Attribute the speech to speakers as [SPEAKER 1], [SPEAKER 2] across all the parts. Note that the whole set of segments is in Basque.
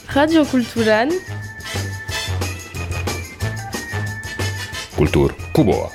[SPEAKER 1] Radio Kulturan
[SPEAKER 2] Kultur Kuboa.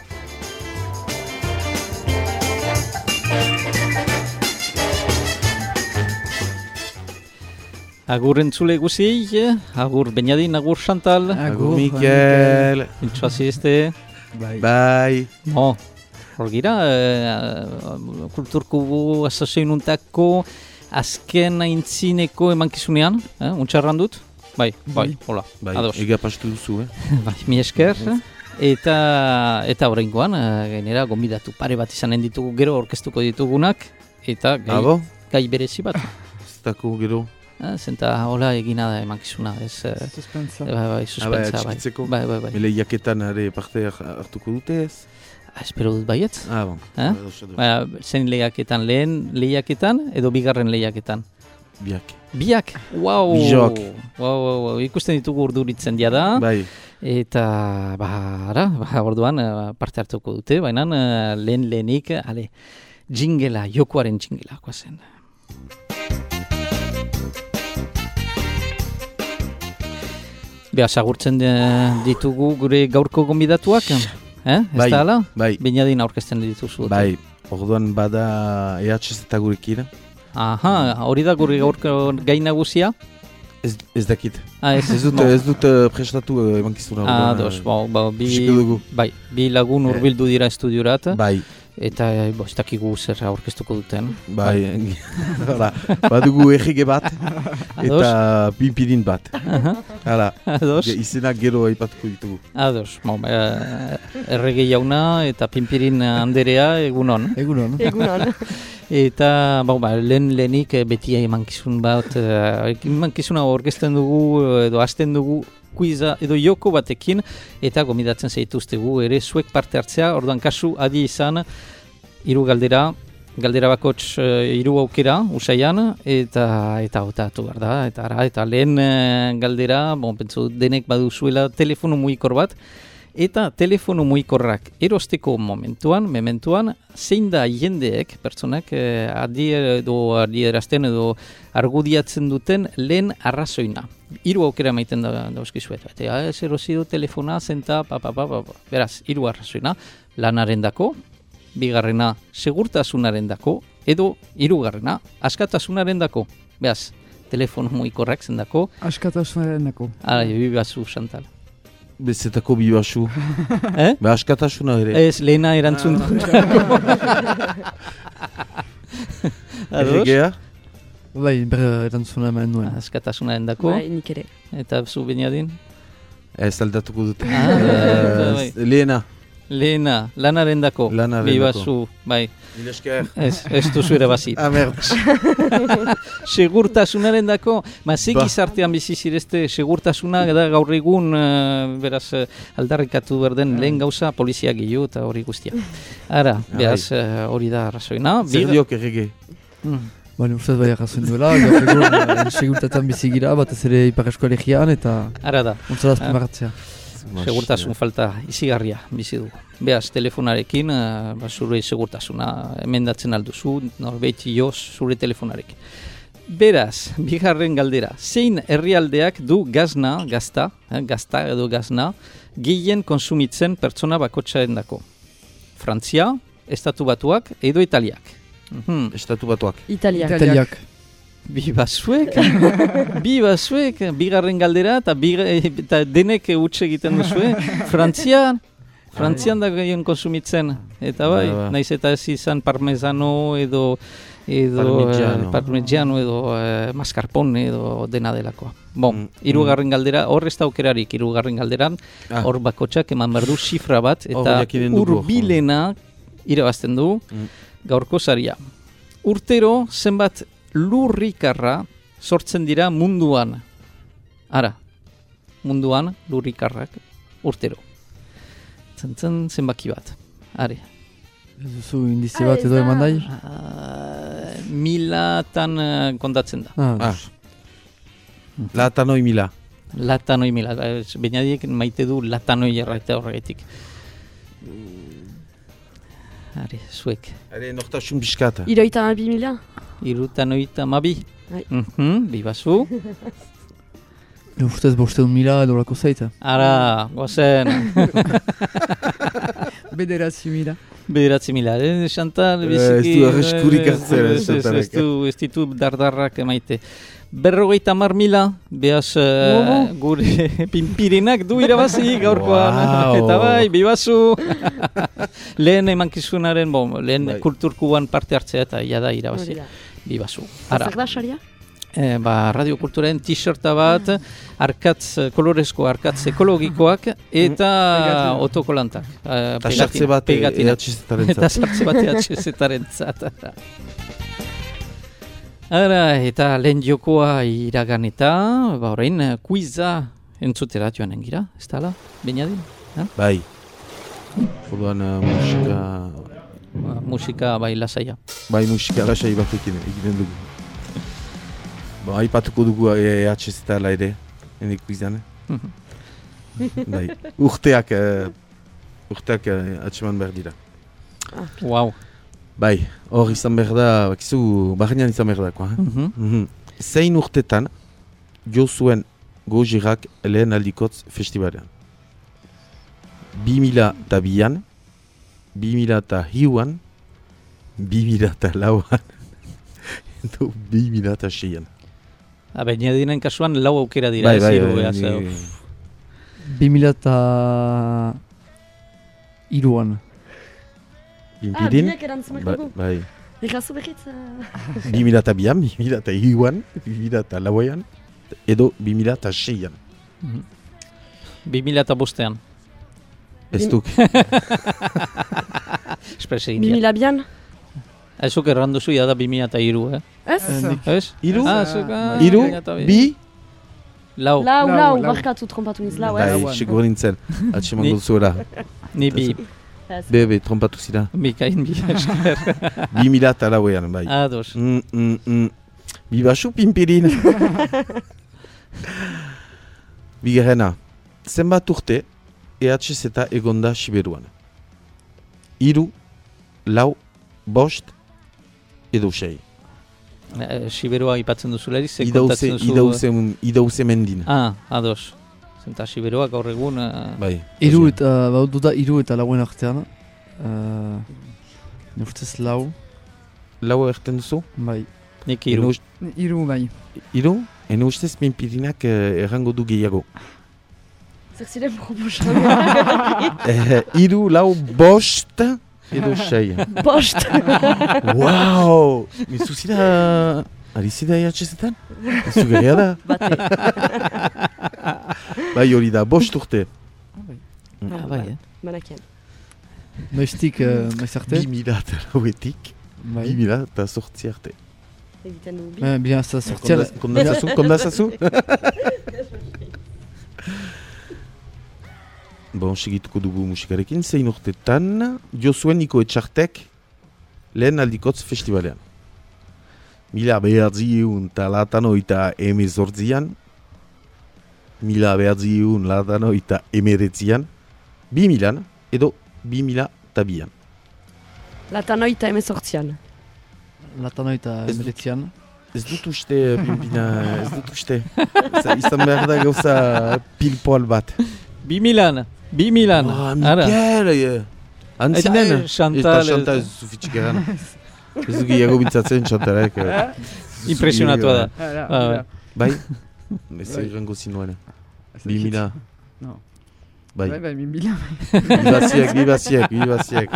[SPEAKER 3] Agur entzule guziei, agur Beñadin, agur Chantal.
[SPEAKER 4] Agur Mikel.
[SPEAKER 3] Intxoazi este.
[SPEAKER 4] Bai.
[SPEAKER 3] No, hor gira, Kulturkubu asozioinuntako azken aintzineko emankizunean, untxarran dut? Bai, hola,
[SPEAKER 4] Bai,
[SPEAKER 3] ados.
[SPEAKER 4] ega pastu duzu,
[SPEAKER 3] Bai, mi esker. Eta oraingoan, gainera, gonbidatu pare bat izanen ditugu gero orkestuko ditugunak, eta gai berezi bat.
[SPEAKER 4] Zitako gero.
[SPEAKER 3] Zenta hola egina da emankizuna, ez...
[SPEAKER 1] Suspensa.
[SPEAKER 3] Bai, suspensa, bai.
[SPEAKER 4] Atxikitzeko?
[SPEAKER 3] Bai.
[SPEAKER 4] Lehiaketan ere parte hartuko dute ez?
[SPEAKER 3] Espero dut baiet.
[SPEAKER 4] Bon.
[SPEAKER 3] Zein lehiaketan, lehen lehiaketan edo bigarren lehiaketan? Biak? Wow!
[SPEAKER 4] Bijok.
[SPEAKER 3] Wow, ikusten ditugu urduritzen da.
[SPEAKER 4] Bai.
[SPEAKER 3] Eta, orduan parte hartuko dute, baina lehenik, jingela, jokoaren jingela, koazen. Beaz, agurtzen ditugu gure gaurko gonbidatuak, ez da ala?
[SPEAKER 4] Bai.
[SPEAKER 3] Beñadin aurkezten dituzu.
[SPEAKER 4] Bai, orduan bada EHZ eta gurekin.
[SPEAKER 3] Aha, hori da gure gaurko gai nagusia?
[SPEAKER 4] Ez dakit.
[SPEAKER 3] Ez
[SPEAKER 4] dut prestatu emankizuna.
[SPEAKER 3] Ados, bi lagun hurbildu dira estudiorat.
[SPEAKER 4] Bai.
[SPEAKER 3] Eta ez dakigu zer aurkeztuko duten.
[SPEAKER 4] Bai, badugu errege bat eta pinpirin bat.
[SPEAKER 3] Ados.
[SPEAKER 4] Izenak gero aipatuko ditugu.
[SPEAKER 3] Ados, errege jauna eta pinpirin anderea egunon.
[SPEAKER 1] Egunon.
[SPEAKER 3] Eta lehenik beti emankizun bat, emankizuna orkesten dugu edo hasten dugu kuiza edo joko batekin eta gomidatzen zaituztegu ere zuek parte hartzea, orduan kasu adi izan 3 galdera bakots 3 aukera usaian eta hautatu behar da, eta lehen galdera, pentsu denek baduzuela telefono mugikor bat, eta telefono mugikorrak erosteko mementuan, zein da jendeek, pertsonak, adierazten edo argudiatzen duten lehen arrazoina. 3 aukera maiten dauzkizuet. Ez erosidu telefona, zenta, Beraz, 3 arrazoina, lanarendako, 2. segurtasunarendako, edo 3. askatasunarendako. Beraz, telefono mugikorrak zendako.
[SPEAKER 1] Askatasunarendako.
[SPEAKER 3] Bibazu, Chantal.
[SPEAKER 4] Bezetako bibasu. Askatasuna ere.
[SPEAKER 3] Ez, lehena erantzun dut.
[SPEAKER 4] Erregea?
[SPEAKER 1] Bai, erantzuna eman nuen.
[SPEAKER 3] Askatasunaren dako.
[SPEAKER 5] Bai, nik ere.
[SPEAKER 3] Eta zu Beñadin?
[SPEAKER 4] Ez aldatuko dut.
[SPEAKER 3] Lehena, lanaren dako. Bibazu, bai.
[SPEAKER 4] Milesker.
[SPEAKER 3] Ez duzu ere bazit. Segurtasunaren dako, gizartean bizizirezte segurtasuna da gaur egun, beraz, aldarrikatu berden lehen gauza polizia gehiago eta hori guztia. Ara, beraz, hori da arrazoina.
[SPEAKER 4] Zer diok errege?
[SPEAKER 1] Baina ustez bai arrazoin duela, gaur egun segurtatan bizigira, batez ere Ipar Eskolegian eta ontzalaz primaratzea.
[SPEAKER 3] Segurtasun falta izigarria bizi du. Beaz, telefonarekin, zure segurtasuna emendatzen alduzu, norbait joz zure telefonarekin. Beraz, 2. galdera, zein herrialdeak du gazta edo gazna, gehien konsumitzen pertsona bakotxaren dako? Frantzia, Estatu Batuak edo Italiak?
[SPEAKER 4] Estatu Batuak.
[SPEAKER 1] Italiak.
[SPEAKER 3] Bibazuek, 2. galdera eta denek utxe egiten duzue. Frantzian da gehien konsumitzen. Eta naiz eta ez izan parmesano edo parmigiano edo mascarpone edo dena delakoa. 3. galdera, hor ez da aukerarik 3. galderan, hor bakotxak eman behar du xifra bat eta hurbilena irabazten du gaurko saria. Urtero zenbat lurrikarra sortzen dira munduan. Munduan lurrikarrak urtero. Zenbaki bat. Ez
[SPEAKER 1] duzu indizi bat edo eman dai?
[SPEAKER 3] 1000-tan kontatzen da.
[SPEAKER 4] Latanoi 1000.
[SPEAKER 3] Latanoi 1000. Beñadik maite du latanoi erraita horregatik. Zuek.
[SPEAKER 4] Nortasun biskata.
[SPEAKER 5] 72.000?
[SPEAKER 3] 72.000. Bibazu.
[SPEAKER 1] Ustez 500.000 edo lako zaita.
[SPEAKER 3] Ara, gozen.
[SPEAKER 1] 9.000.
[SPEAKER 3] 9.000, Chantal,
[SPEAKER 4] ez du arreskurik hartzen, Chantalek.
[SPEAKER 3] Ez ditu dardarrak emaite. 50.000, behaz gure pinpirinak du irabazi gaurkoan.
[SPEAKER 4] Wow.
[SPEAKER 3] Eta bai, bibazu. Lehen emankizunaren, lehen kulturkuan parte hartzea eta jada irabazi. Bibazu.
[SPEAKER 2] Azak da, saria?
[SPEAKER 3] Radio Kulturaren t-shirta bat, kolorezko arkatz ekologikoak eta autokolantak.
[SPEAKER 4] Eta sartze bat EHZ-aren zat.
[SPEAKER 3] Eta sartze bat EHZ-aren zat. Eta lehen jokoa iragan eta, orain, kuiza entzutera joan engira, ez da ala, Beñadin?
[SPEAKER 4] Bai. Orduan
[SPEAKER 3] musika bai lasaia.
[SPEAKER 4] Bai, musika lasai bat egiten dugu. Aipatuko dugu EHZ-ala ere, hendik izan. Bai, urteak atseman behar dira.
[SPEAKER 3] Wow.
[SPEAKER 4] Bai, hor izan behar da, bakizu, barrenean izan behar dakoa. Zein urtetan, jo zuen Gojirak lehen aldikotz festivalean. 2002an, 2002an, 2004an, edo 2006an.
[SPEAKER 3] Beñadinen kasuan lau aukera dira.
[SPEAKER 4] Bai,
[SPEAKER 1] 2003an.
[SPEAKER 4] Pinpirin?
[SPEAKER 2] Biak erantzunako dugu.
[SPEAKER 4] Bai.
[SPEAKER 2] Ikazu behitz?
[SPEAKER 4] 2002an, 2002an, 2004an, edo 2006an.
[SPEAKER 3] 2005an.
[SPEAKER 4] Ez duk.
[SPEAKER 3] Esprese indian.
[SPEAKER 2] 2000an?
[SPEAKER 3] Ezuk erranduzu da 2003,
[SPEAKER 2] Ez?
[SPEAKER 3] Ez?
[SPEAKER 4] Iru?
[SPEAKER 3] Iru?
[SPEAKER 4] Bi?
[SPEAKER 3] Lau.
[SPEAKER 2] Lau, barkatu trompatu niz, lau, ez?
[SPEAKER 4] Bai, sego nintzen, atseman gozuela.
[SPEAKER 3] Ni bi.
[SPEAKER 4] Bebe, trompatu zira.
[SPEAKER 3] Bikain bi esker.
[SPEAKER 4] 2004an, bai.
[SPEAKER 3] Ados.
[SPEAKER 4] Bibasu pinpirin. Bigarrena, zenbat urte EHZ eta egonda Siberuan. 3, 4, 5 edo 6.
[SPEAKER 3] Siberua ipatzen duzuleri, ze kontatzen duzu...
[SPEAKER 4] Idauze mendin.
[SPEAKER 3] Ados. Zenta Siberua gaur egun...
[SPEAKER 4] Bai.
[SPEAKER 1] Iru eta lauen artean. Ustez lau.
[SPEAKER 4] Lau erten duzu?
[SPEAKER 1] Bai.
[SPEAKER 3] Nik iru.
[SPEAKER 1] Iru, bai.
[SPEAKER 4] Iru? Ene ustez pinpirinak errango du gehiago.
[SPEAKER 2] Zer ziren proposan.
[SPEAKER 4] 3, 4, 5 edo 6.
[SPEAKER 2] Bost!
[SPEAKER 4] Wow! Mizu zira... Ari zida EHZ-etan? Mizu gehiago da?
[SPEAKER 2] Bate.
[SPEAKER 4] Bai hori da, 5 urte.
[SPEAKER 3] Bai,
[SPEAKER 2] Manakian.
[SPEAKER 1] Noiztik, noiz arte?
[SPEAKER 4] 2008-etik, 2008 arte.
[SPEAKER 2] Egiten dugu bi.
[SPEAKER 1] Bilan, sortzial...
[SPEAKER 4] Kondazazu? Bon, segituko dugu musikarekin, zein urtetan, Josuen Niko Etxartek lehen aldikotz festivalean. 1998an, 1999an, 2000an edo 2002an.
[SPEAKER 2] Latanoita 18an.
[SPEAKER 1] Latanoita 19an.
[SPEAKER 4] Ez dut uste, Pimpina, ez dut uste. Izan behar da gauza pilpoal bat.
[SPEAKER 3] 2000an.
[SPEAKER 4] Mikel! Antzinen?
[SPEAKER 3] Chantal...
[SPEAKER 4] Eta Chantal ez zufitxik eran. Ez du gehiago bintzatzen Chantalek.
[SPEAKER 3] Impresionatua da.
[SPEAKER 4] Bai? Ez errango zinuena. 2000.
[SPEAKER 1] No.
[SPEAKER 4] Bai.
[SPEAKER 1] Bai, 2000.
[SPEAKER 4] Bibaziek.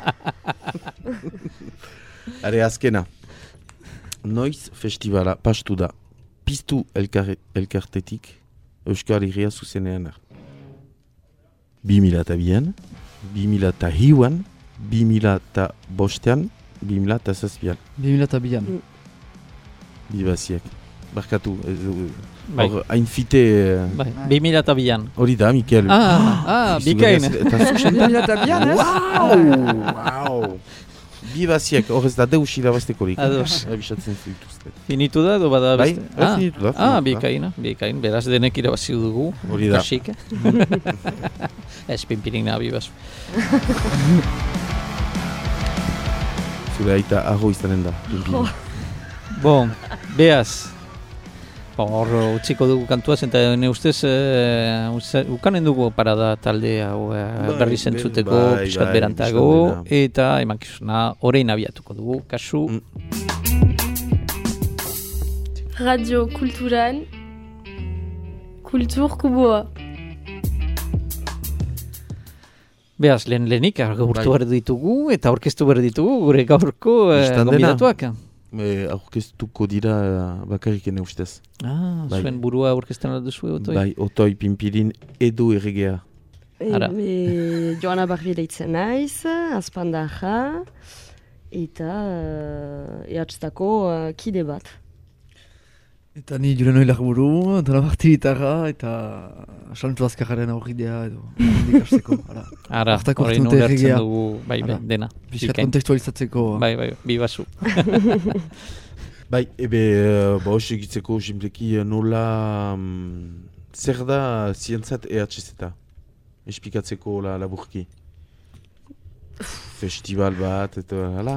[SPEAKER 4] Are, azkena. Noiz festivala pastu da. Piztu elkartetik Euskal Herria zuzenean. 2002an, 2002an, 2005an, 2007an.
[SPEAKER 1] 2002an.
[SPEAKER 4] Bibaziek. Barkatu.
[SPEAKER 3] Hor,
[SPEAKER 4] hain fite...
[SPEAKER 3] 2002an.
[SPEAKER 4] Hori da, Mikel.
[SPEAKER 3] Bikain.
[SPEAKER 4] Eta zu, Chantal?
[SPEAKER 1] 2002an,
[SPEAKER 4] Wow! Bibaziek, hor ez da deus irabaztekorik.
[SPEAKER 3] Ados.
[SPEAKER 4] Abisatzen zituzte.
[SPEAKER 3] Finitu da, edo bada
[SPEAKER 4] Bai,
[SPEAKER 3] beste?
[SPEAKER 4] finitu da.
[SPEAKER 3] Bikain. Beraz denek irabazi dugu.
[SPEAKER 4] Hori da.
[SPEAKER 3] Kasik. Ez pinpirik nabi basu.
[SPEAKER 4] Zure aita aho izanen da.
[SPEAKER 3] Bon, beaz. hor utziko dugu kantuaz, eta ne ustez ukanen dugu parada talde hau berri zentzuteko, piskat berantago, eta emankizuna orain abiatuko dugu, kasu.
[SPEAKER 5] Radio Kulturan, Kultur Kuboa.
[SPEAKER 3] Beaz, lehenik, aurkeztu behar ditugu, eta aurkeztu behar ditugu, gure gaurko gombidatuak.
[SPEAKER 4] Aurkeztuko dira bakarrik ene ustez.
[SPEAKER 3] Zuen burua aurkezten alduzu, Otoi?
[SPEAKER 4] Bai, Otoi Pinpirin edo erregea.
[SPEAKER 2] Joana Barbi deitzen naiz, azpandaja, eta ehatztako kide bat.
[SPEAKER 1] Eta ni Julen Oilarburu, Antona Marti gitarra, eta Santxo Azkarraren aurridea edo dikasteko.
[SPEAKER 3] Horrein ulertzen dugu, dena.
[SPEAKER 1] Bizkat kontekstualizatzeko.
[SPEAKER 3] Bi basu.
[SPEAKER 4] Hoxe egitzeko simpleki nola zer da zientzat EHZ-eta? Espikatzeko laburki. Festival bat, eta hala.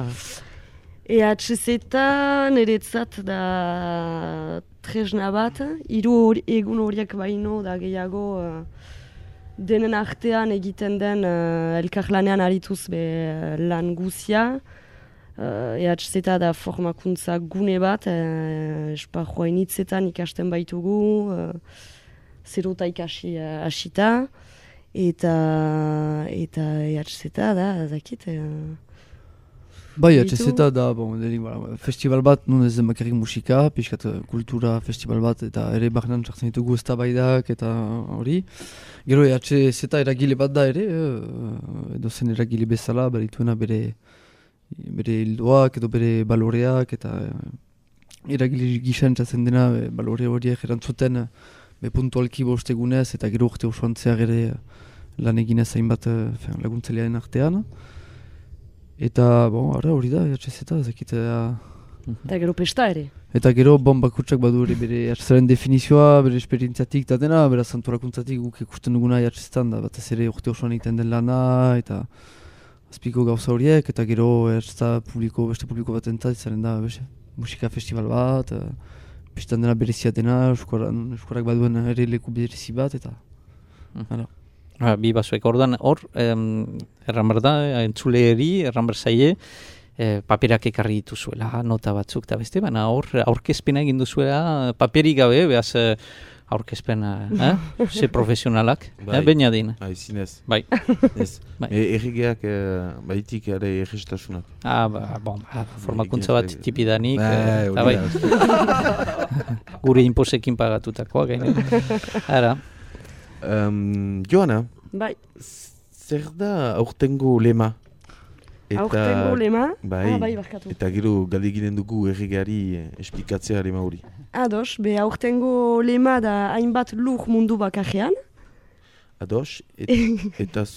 [SPEAKER 2] EHZ-eta niretzat da tresna bat, 3 egun horiek baino da gehiago denen artean egiten den elkarlanean arituz lan guzia. EHZ-eta da formakuntza gune bat, esparrua initzetan ikasten baitugu, zerota ikasi hasita, eta EHZ-eta da, zakit...
[SPEAKER 1] Bai, EHZ-eta da, festival bat, nun ez den bakarrik musika, pixkat kultura festival bat, eta ere barnean sartzen ditugu eztabaidak eta hori. Gero EHZ-eta eragile bat da ere, edo zen eragile bezala, berituena bere hildoak edo bere baloreak, eta eragile gisa entzatzen dena balore horiek erantzuten puntualki bostegunez, eta gero urte osoan zehar ere lan eginez hainbat laguntzailearen artean. Eta, hori da, EHZ-eta, ezakitea...
[SPEAKER 2] Eta gero pesta ere.
[SPEAKER 1] Eta gero, bakutsak badu ere bere EHZ-aren definizioa, bere esperientziatik eta dena, bera antolakuntzatik guk ikusten duguna EHZ-etan da, batez ere urte osoan egiten den lana, eta azpiko gauza horiek, eta gero EHZ-eta beste publiko bat entzat, zaren da, musika festival bat, pistan dena berezia dena, euskorak baduen ere leku berezi bat, eta...
[SPEAKER 3] Bi basuek, ordan hor, erran behar da, entzuleri, erran behar zaie, paperak ekarri dituzuela, nota batzuk eta beste, baina hor, aurkezpena egin duzuela, paperik gabe, behaz aurkezpena, ze profesionalak, baina din.
[SPEAKER 4] Zinez.
[SPEAKER 3] Bai.
[SPEAKER 4] Erregeak baitik ere errestasunak.
[SPEAKER 3] Formakuntza bat tipidanik, eta bai. Gure inposekin pagatutakoa, gaine. Ara.
[SPEAKER 4] Joana,
[SPEAKER 2] bai.
[SPEAKER 4] Zer da aurtengo lema?
[SPEAKER 2] Aurtengo lema?
[SPEAKER 4] Bai, barkatu. Eta gero galdeginen dugu erregeari esplikatzea lema hori.
[SPEAKER 2] Ados, aurtengo lema da hainbat lur mundu bakarrean.
[SPEAKER 4] Ados, eta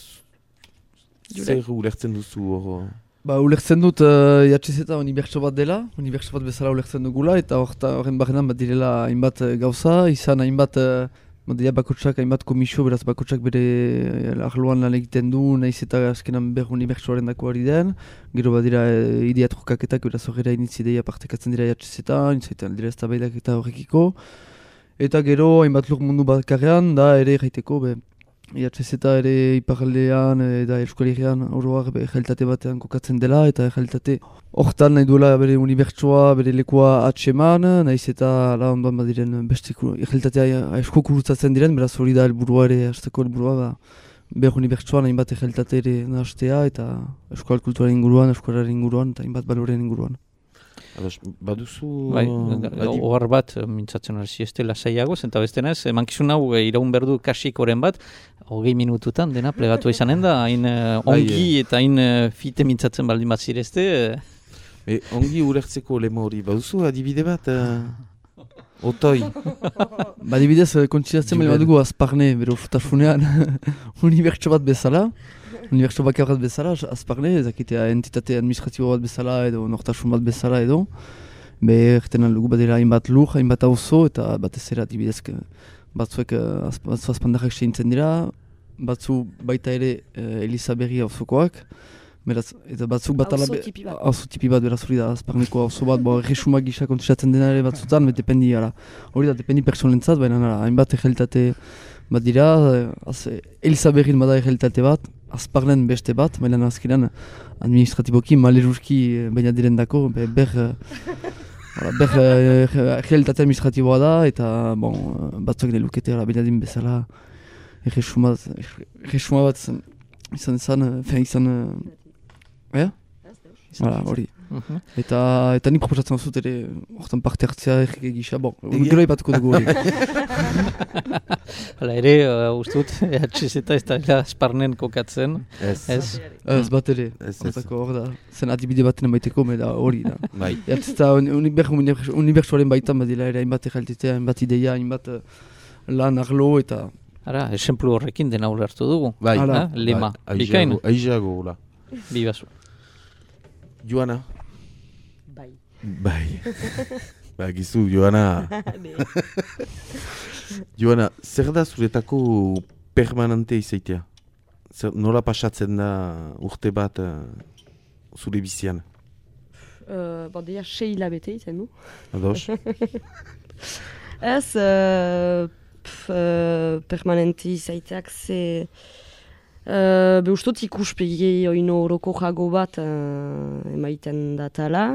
[SPEAKER 4] zer ulertzen duzu hor?
[SPEAKER 1] Ulertzen dut EHZ-eta unibertso bat dela, unibertso bat bezala ulertzen dugula, eta horren barrenan bat direla hainbat gauza, izan hainbat... bakotsak hainbat komisio, beraz bakotsak bere arloan lan egiten du, nahiz eta azkenan behar unibertsoaren dako ari den. Gero badira idea trokaketak, beraz horrela initzidea partekatzen dira EHZ-eta, intzaitan dira eztabaidak eta horrekiko. Eta gero hainbat lur mundu bakarrean, da ere erraiteko, EHZ-eta ere iparaldean eta Euskal Herrian oroak errealitate batean kokatzen dela, eta errealitate hortan nahi duela bere unibertsoa, bere lekua atseman, nahiz eta ala ondoan badiren beste errealitatea asko kurutzatzen diren, beraz hori da helburua ere, hasteko helburua, behar unibertsoan hainbat errealitate ere nahastea, eta euskal kulturaren inguruan, euskararen inguruan, eta hainbat baloren inguruan.
[SPEAKER 4] Baduzu...
[SPEAKER 3] Ohar bat, mintzatzen hori ez dela zaiago, zenta beste naz, emankizun hau iraun berdu kasik oren bat, 20 minututan dena plegatu izanen da, hain ongi eta hain fite mintzatzen baldin bat zirezte.
[SPEAKER 4] Ongi ulertzeko lema hori, baduzu adibide bat, Otoi?
[SPEAKER 1] Adibidez, kontsidatzen bale badugu azparne, bero futasunean, unibertso bat bezala. Unibertso bakar bat bezala, azparne, ezakitea entitate administratibo bat bezala edo nortasun bat bezala edo. Ertenan lugu badera hainbat lur, hainbat auzo eta batez ere adibidez batzuek azpandarrak seintzen dira. Batzu baita ere Eliza Berri auzokoak. Beraz, eta batzuk bat ala...
[SPEAKER 2] Auzo tipi bat.
[SPEAKER 1] Auzo tipi bat, beraz hori da, azparneko auzo bat, erresuma gisa kontratzen dena ere batzutan, dependi, ara. Hori da, dependi personentzat, baina hainbat egelitate bat dira, Elisa berrin bada egelitate bat, azparnen beste bat, baina azkenean administratiboki, maleruski baina direndako, egelitate administratiboa da, eta batzuk ne lukete, baina din bezala, erresuma bat izan... hori. Eta nik proposatzen zut ere, hortan parte hartzea gisa, gero ipatuko dugu hori.
[SPEAKER 3] Hala ere, ustut, EHZ ez da esparnen kokatzen.
[SPEAKER 4] Ez.
[SPEAKER 1] Ez bat ere, hortako hor da, zen adibide baten baiteko, da hori da. EHZ eta unibertsuaren baitan badila ere, hainbat egaltetea, hainbat ideia, hainbat lan arlo eta...
[SPEAKER 3] Ara, esenplu horrekin dena ulertu dugu. Lema, bikain.
[SPEAKER 4] Aizago, hola.
[SPEAKER 3] Bibazu.
[SPEAKER 4] Joana?
[SPEAKER 2] Bai.
[SPEAKER 4] Gizu, Joana. Joana, zer da zuretako permanente izaitea? Nola pasatzen da urte bat zure bizian?
[SPEAKER 2] Deia 6 hilabete izan du.
[SPEAKER 4] Ados?
[SPEAKER 2] Ez, permanente izaiteak ze... Beustot ikuspegi oino oroko jago bat emaiten datala.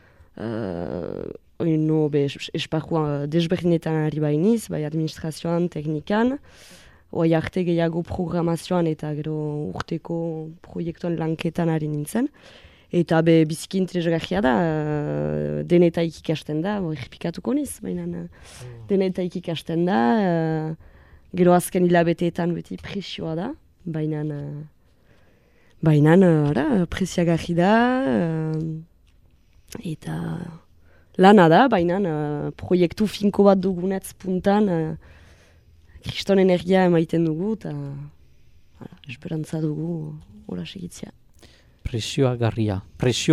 [SPEAKER 2] Oino esparruan desberdinetan ari bainiz, bai administrazioan, teknikan. Oai arte gehiago programazioan eta gero urteko proiektuan lanketan ari nintzen. Eta biziki interesgarria da, denetaik ikasten da, errepikatuko niz, baina denetaik ikasten da, gero azken hilabeteetan beti presioa da. Baina presiagarri da, eta lana da, baina proiektu finko bat dugunetz puntan, kriston energia emaiten dugu, eta esperantza dugu hola segitzea.
[SPEAKER 3] Presioa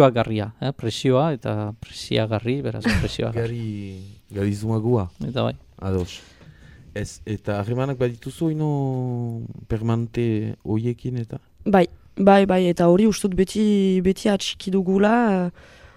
[SPEAKER 3] eta presiagarri, beraz presiagarri.
[SPEAKER 4] Gari zumagua.
[SPEAKER 3] Eta bai.
[SPEAKER 4] Ados. Ez, eta harremanak badituzu ino permanente hoiekin eta?
[SPEAKER 2] Bai, eta hori ustut beti atxiki dugula,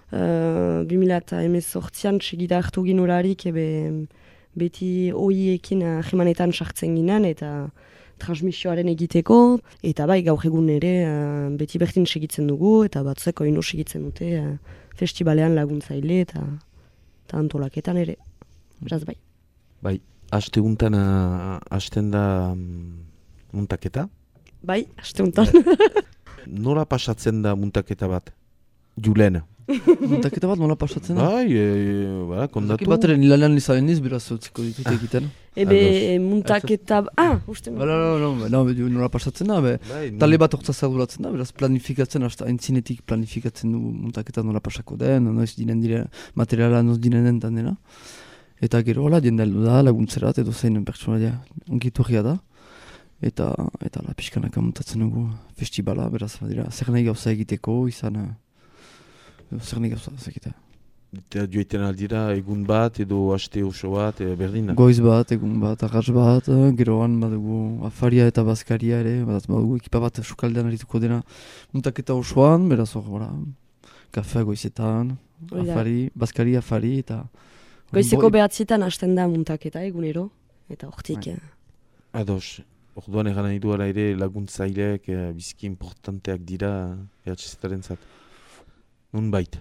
[SPEAKER 2] 2018an segida hartu ginularik beti hoiekin harremanetan sartzen ginen eta transmisioaren egiteko, eta bai gaur egun ere beti berdin segitzen dugu eta batzeko ino segitzen dute festivalean laguntzaile eta antolaketan ere, beraz bai.
[SPEAKER 4] Bai. Aste untan hasten da muntaketa?
[SPEAKER 2] Bai, aste untan.
[SPEAKER 4] Nola pasatzen da muntaketa bat? Julen?
[SPEAKER 1] Muntaketa bat nola pasatzen da?
[SPEAKER 4] Bai, kondatu.
[SPEAKER 1] Zaki bat ere nilanean izan niz, beraz utziko ditut egiten.
[SPEAKER 2] Muntaketa... uste.
[SPEAKER 1] Nola pasatzen da, tale bat orta duratzen da, beraz planifikatzen, aintzinetik planifikatzen du muntaketa nola pasako den, noiz dinen dire materiala noiz dinen den dena. Eta gero hola, diendeldu da, laguntzerat, edo zein pertsonalia ongiturria da. Eta pixkanaka montatzen dugu festivala, beraz, zer nahi gauza egiteko, zer nahi gauza egitea.
[SPEAKER 4] Eta joiten aldira egun bat, edo haste oso bat, berdin da?
[SPEAKER 1] Goiz bat, egun bat, arras bat, geroan badugu afaria eta bazkaria ere, badugu ekipa bat sukaldean arituko dena montaketa osoan, beraz hor, kafea goizetan, bazkari, afari, eta...
[SPEAKER 2] Goizeko behatzietan hasten da muntaketa egunero, eta hortik.
[SPEAKER 4] Ados, orduan egan nahi duela ere laguntzaileak biziki importanteak dira EHZ-aren zat. Nun bait?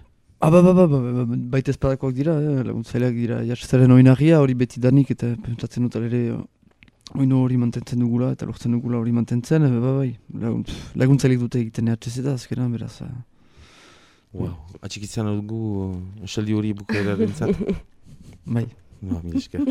[SPEAKER 1] Baita espadakoak dira, laguntzaileak dira EHZ-aren oinagia, hori beti danik, eta pentsatzen dut ere oino hori mantentzen dugula, eta lortzen dugula hori mantentzen, laguntzaileak dute egiten EHZ-eta, azkenan beraz.
[SPEAKER 4] Atxikitzen dugu esaldi hori bukaeraren zat.
[SPEAKER 1] Bai.
[SPEAKER 4] Milesker.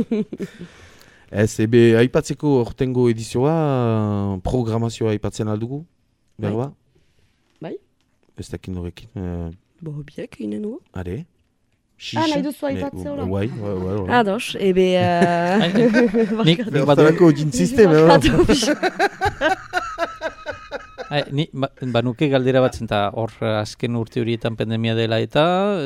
[SPEAKER 4] Ez, aipatzeko ortengo edizioa, programazioa aipatzen aldugu, berba?
[SPEAKER 2] Bai.
[SPEAKER 4] Ez dakin horrekin.
[SPEAKER 2] Biek eginen dugu.
[SPEAKER 4] Are?
[SPEAKER 2] Nahi duzu aipatzea hola?
[SPEAKER 4] Bai.
[SPEAKER 2] Ados,
[SPEAKER 3] Nik
[SPEAKER 4] baturako jintziste,
[SPEAKER 3] Ni banuke galdera batzen eta hor azken urte horietan pandemia dela eta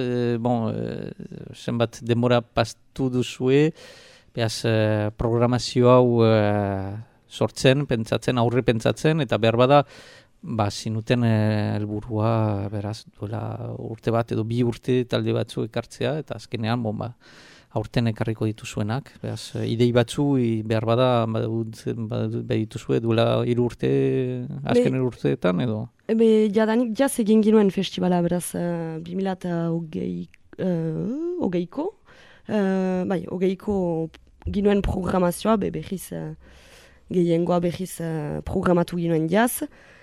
[SPEAKER 3] zenbat demora pastu duzue behaz programazio hau sortzen, pentsatzen, aurre pentsatzen eta behar bada zinuten helburua beraz, duela urte bat edo 2 urte talde batzu ekartzea, eta azkenean, aurten ekarriko dituzuenak, beraz, idei batzu behar bada dituzue duela 3 urte, azken 3 urteetan edo?
[SPEAKER 2] Jadanik jaz egin ginuen festivala, beraz, 2008ko, hogeiko ginuen programazioa, behiz, gehiengoa behiz programatu ginuen jaz,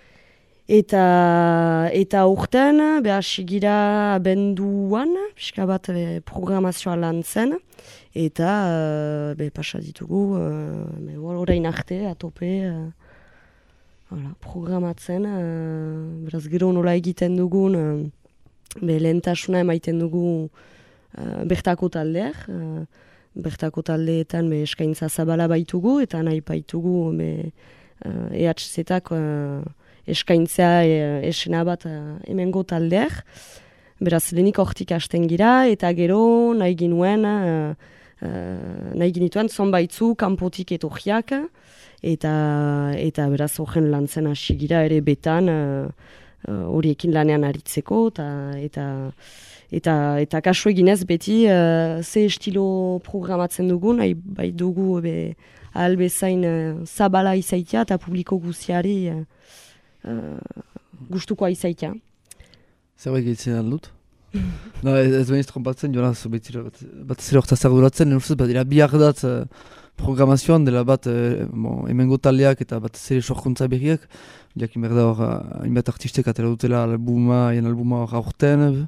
[SPEAKER 2] Eta urten, sigira abenduan, pixka bat programazioa lan zen, eta pasa ditugu, orain arte, atope, programatzen, beraz gero nola egiten dugun, lehentasuna emaiten dugu bertako taldeak, bertako taldeetan eskaintza zabala baitugu, eta nahi baitugu EHZ-ak eskaintzea esena bat hemengo taldeak. Beraz, lehenik hortik hasten gira, eta gero nahi ginituen zonbaitzu kanpotik etorriak, eta beraz horren lantzen hasi gira ere betan horiekin lanean aritzeko, eta kasu eginez beti ze estilo programatzen dugu, nahi bai dugu ahal bezain zabala izaitia eta publiko guziari gustukoa izaitia.
[SPEAKER 1] Zerbait gehitzen aldut? Ez behin trompatzen, Jonas, bat zire hortaz arduratzen, ustez bat dira 2 ardatz programazioan dela bat hemengo taldeak eta bat zire sorkuntza berriak. Jakin behar da hor, hainbat artistek atera dutela albuma hor aurten.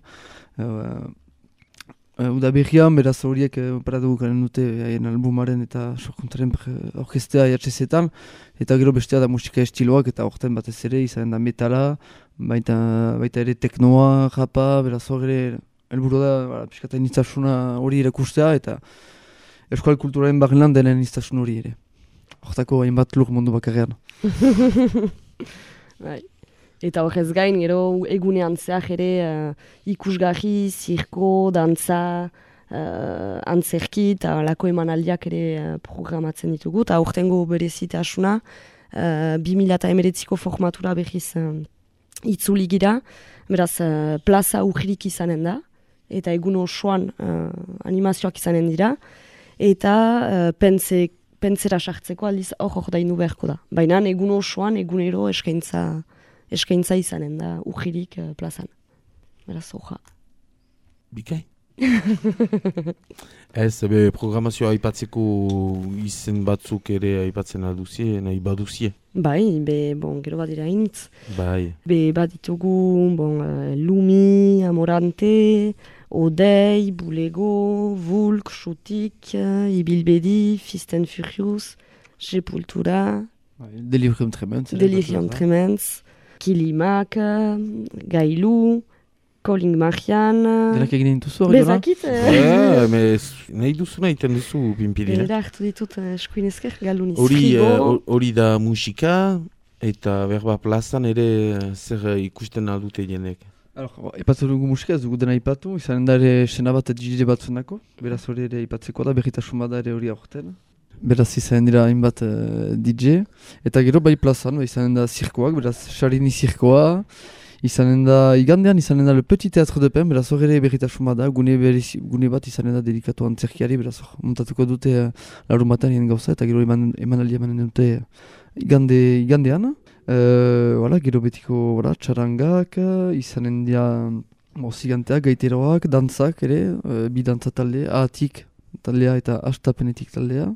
[SPEAKER 1] Uda berrian, beraz horiek paratugu garen dute haien albumaren eta sorkuntzaren orkestea EHZ-etan. Eta gero bestea da musika estiloak eta aurten batez ere izanen da metala, baita ere teknoa, rapa, beraz hor ere helburu da piskata initzasuna hori erakustea eta euskal kulturaren barrenan denen initztasun hori ere. Hortako hainbat lur mundu bakarrean.
[SPEAKER 2] Eta horrez gain, gero egunean zehar ere ikusgarri, zirko, dantza, antzerki eta lako emanaldiak ere programatzen ditugu. Eta aurtengo berezitasuna 2019ko formatura behiz itzuli gira. Beraz, plaza urrik izanen da, eta egun osoan animazioak izanen dira. Eta pentsera sartzeko aldiz hor dainu beharko da. Baina egun osoan, egunero eskaintza izanen da urrik plazan. Beraz, hoja.
[SPEAKER 4] Bikai? Ez, programazioa aipatzeko izen batzuk ere aipatzen alduzie, nahi baduzie.
[SPEAKER 2] Bai, gero bat dira initz.
[SPEAKER 4] Bai.
[SPEAKER 2] Bat ditugu, Lumi, Amorante, Odei, Bulego, Vulk, Xutik, Ibilbedi, Fist and Furious, Sepultura,
[SPEAKER 1] Delirium
[SPEAKER 2] Tremens, Kilimak, Gailu, Calling Marian...
[SPEAKER 1] Denak egin duzu hori gana?
[SPEAKER 2] Bezakit!
[SPEAKER 4] Nahi duzuna iten duzu pinpilira.
[SPEAKER 2] Era hartu ditut eskuinezker galuniz. Frigo.
[SPEAKER 4] Hori da musika eta berba plazan ere zer ikusten aldute jenek.
[SPEAKER 1] Ipatu dugu musika ez dugu dena ipatu, izanen da ere sena bat DJ batzunako. Beraz hori ere ipatzeko da, berritasun bada ere hori aurten. Beraz izanen dira hainbat DJ. Eta gero bai plazan, izanen da zirkoak, beraz Charini zirkoa. Izanen da, igandean izanen da Le Petit Théâtre de Pen, beraz hor ere berritasun bada, gune bat izanen da dedikatu antzerkiari, beraz hor montatuko dute larun batean egin gauza, eta gero emanaldia emanen dute igandean. Gero betiko txarangak, izanen dira ziganteak, gaiteroak, dantzak ere, bi dantza taldea, ahatik taldea eta astapenetik taldea.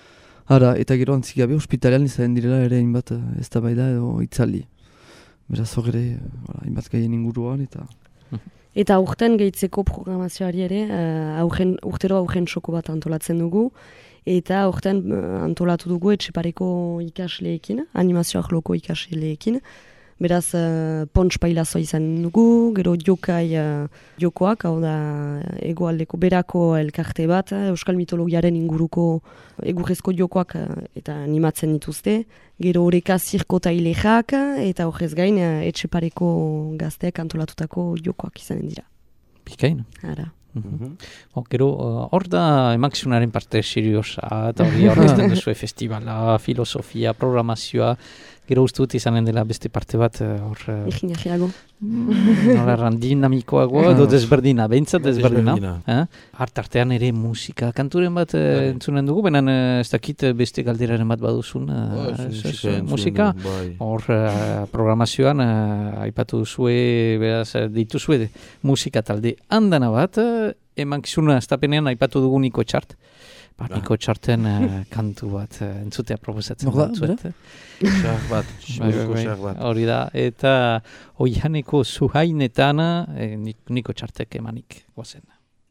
[SPEAKER 1] Eta gero antzigabe, ospitalean izanen direla ere hainbat eztabaida edo itzaldi. Beraz hor ere, hainbat gaien inguruan eta...
[SPEAKER 2] Eta aurten gehitzeko programazioari ere, urtero aurren txoko bat antolatzen dugu. Eta aurten antolatu dugu Etxepareko ikasleekin, animazioak loko ikasleekin. Beraz, pontx pailazoa izan dugu, gero jokoak, hau da egoaldeko berako elkarte bat, euskal mitologiaren inguruko egurrezko jokoak eta animatzen dituzte. Gero horreka zirko tailexak eta horrez gain Etxepareko gazteak antolatutako jokoak izanen dira.
[SPEAKER 3] Bikain.
[SPEAKER 2] Ara.
[SPEAKER 3] Gero, hor da emakizunaren parte seriosa, eta hori horrezten duzue festivala, filosofia, programazioa. Gero uste dut izanen dela beste parte bat hor...
[SPEAKER 2] Ingeniagiago.
[SPEAKER 3] Nola dinamikoagoa edo desberdina, behintzat desberdina. Artean ere musika kanturen bat entzunen dugu, benen ez dakit beste galderaren bat baduzun musika. Hor programazioan aipatu zue, beraz dituzue musika talde handana bat, emankizuna estapenean aipatu dugu Niko Txart. Niko Txarten kantu bat entzutea proposatzen batzuet.
[SPEAKER 4] Xar bat.
[SPEAKER 3] Hori da, eta Oihaneko Zuhainetan Niko Txartek emanik guazen.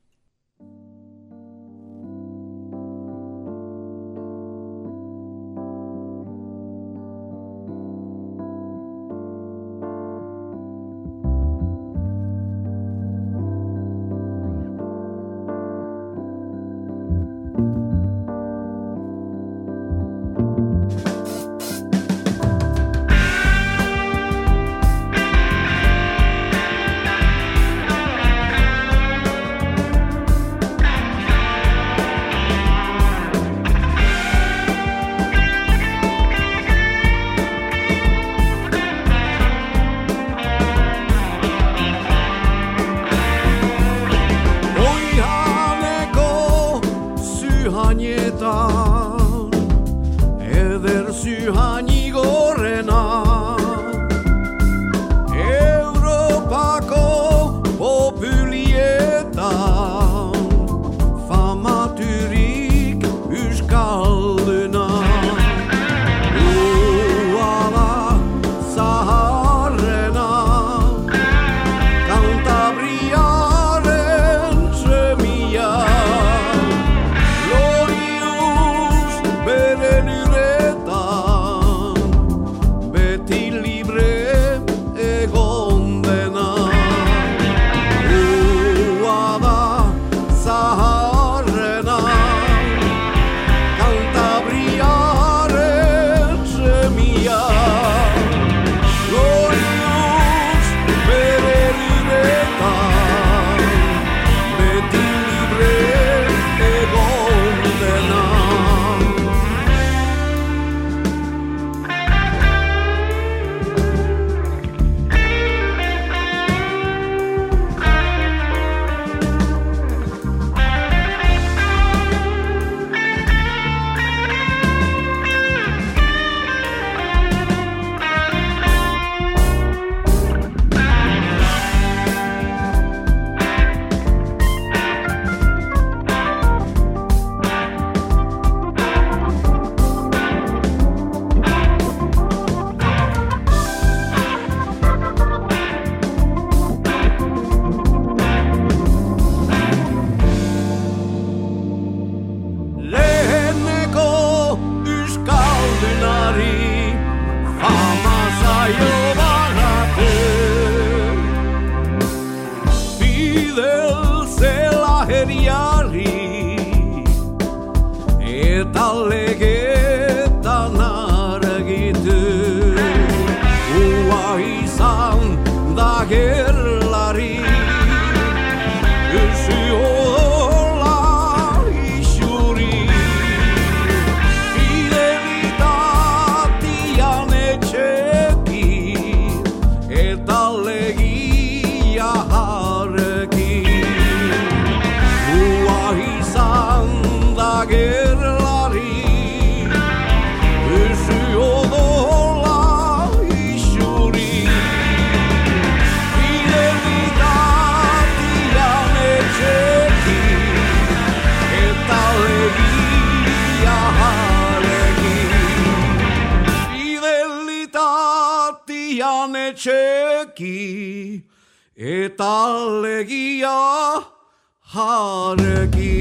[SPEAKER 6] Txeki eta legia jareki.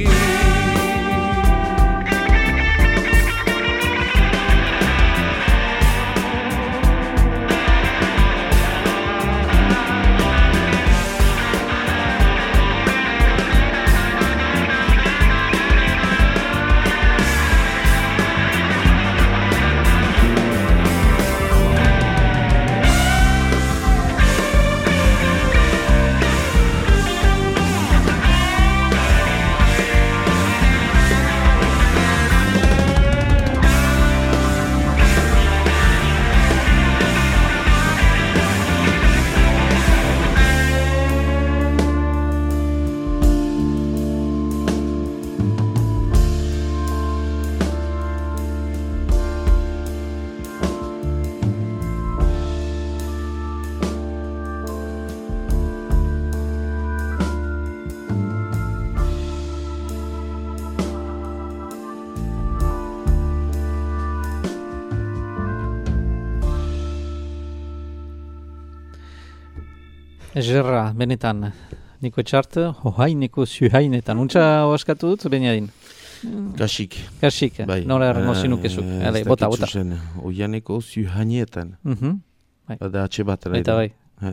[SPEAKER 3] Gerra, benetan. Niko etxart, hohaineko zuhainetan. Untsa oaskatu dut, Beniadin?
[SPEAKER 4] Kasik.
[SPEAKER 3] Kasik, nola errango zinukezuk. Bota.
[SPEAKER 4] Oianeko zuhainetan. Bada atxe bat.
[SPEAKER 3] Eta bai.